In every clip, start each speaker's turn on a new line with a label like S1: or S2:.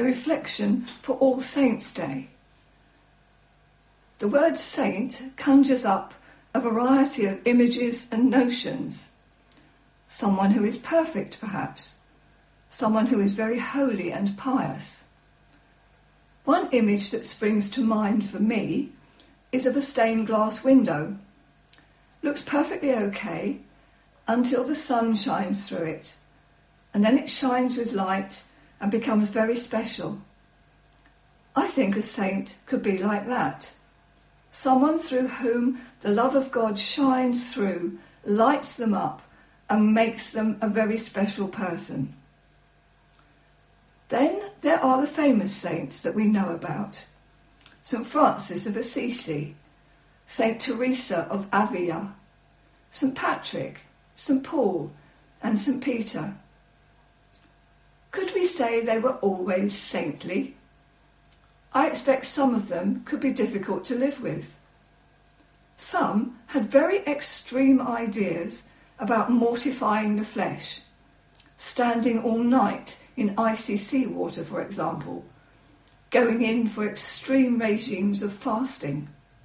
S1: reflection for All Saints' Day. The word saint conjures up a variety of images and notions. Someone who is perfect, perhaps. Someone who is very holy and pious. One image that springs to mind for me is of a stained glass window. Looks perfectly okay until the sun shines through it, and then it shines with light and becomes very special. I think a saint could be like that. Someone through whom the love of God shines through, lights them up, and makes them a very special person. Then there are the famous saints that we know about. St. Francis of Assisi, St. Teresa of Avila, St. Patrick, St. Paul, and St. Peter. Could we say they were always saintly? I expect some of them could be difficult to live with. Some had very extreme ideas about mortifying the flesh, standing all night in icy seawater, for example, going in for extreme regimes of fasting.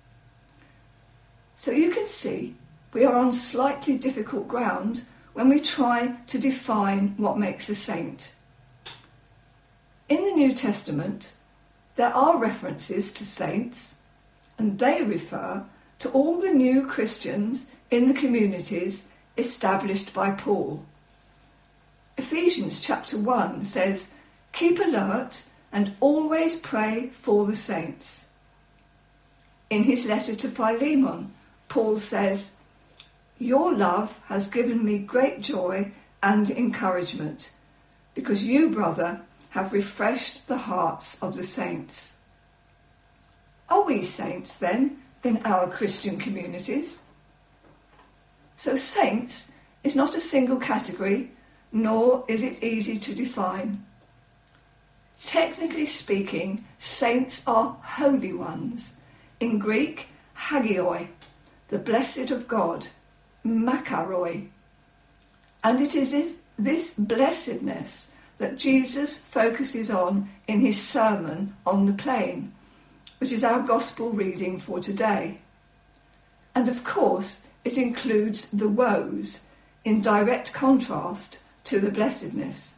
S1: So you can see we are on slightly difficult ground when we try to define what makes a saint. In the New Testament, there are references to saints, and they refer to all the new Christians in the communities established by Paul. Ephesians chapter 1 says, "Keep alert and always pray for the saints." In his letter to Philemon, Paul says, "Your love has given me great joy and encouragement, because you, brother, have refreshed the hearts of the saints." Are we saints, then, in our Christian communities? So saints is not a single category, nor is it easy to define. Technically speaking, saints are holy ones. In Greek, hagioi, the blessed of God, makaroi. And it is this blessedness that Jesus focuses on in his Sermon on the Plain, which is our gospel reading for today. And of course, it includes the woes, in direct contrast to the blessedness.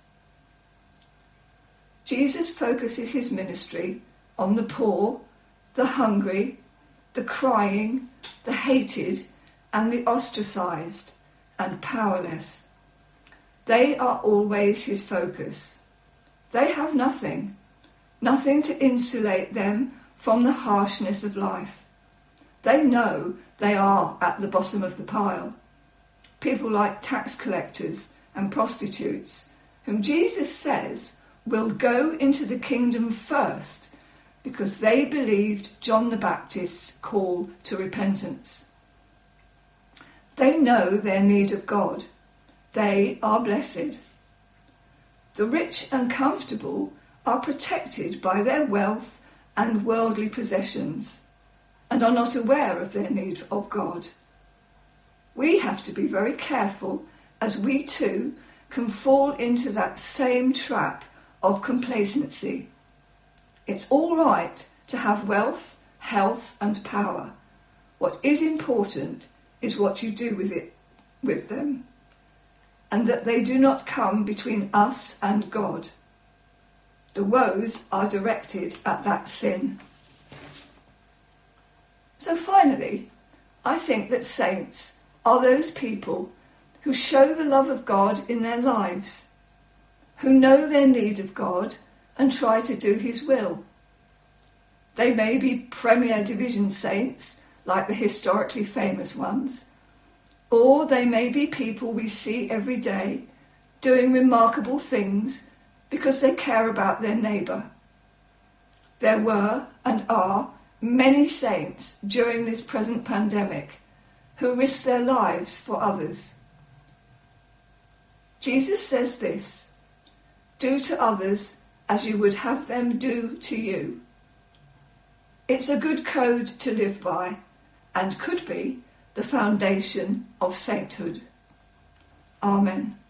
S1: Jesus focuses his ministry on the poor, the hungry, the crying, the hated, and the ostracized and powerless. They are always his focus. They have nothing to insulate them from the harshness of life. They know they are at the bottom of the pile. People like tax collectors and prostitutes, whom Jesus says will go into the kingdom first because they believed John the Baptist's call to repentance. They know their need of God. They are blessed. The rich and comfortable are protected by their wealth and worldly possessions and are not aware of their need of God. We have to be very careful, as we too can fall into that same trap of complacency. It's all right to have wealth, health and power. What is important is what you do with them, and that they do not come between us and God. The woes are directed at that sin. So finally, I think that saints are those people who show the love of God in their lives, who know their need of God and try to do his will. They may be Premier Division saints, like the historically famous ones, or they may be people we see every day doing remarkable things because they care about their neighbour. There were and are many saints during this present pandemic who risk their lives for others. Jesus says this: "Do to others as you would have them do to you." It's a good code to live by and could be the foundation of sainthood. Amen.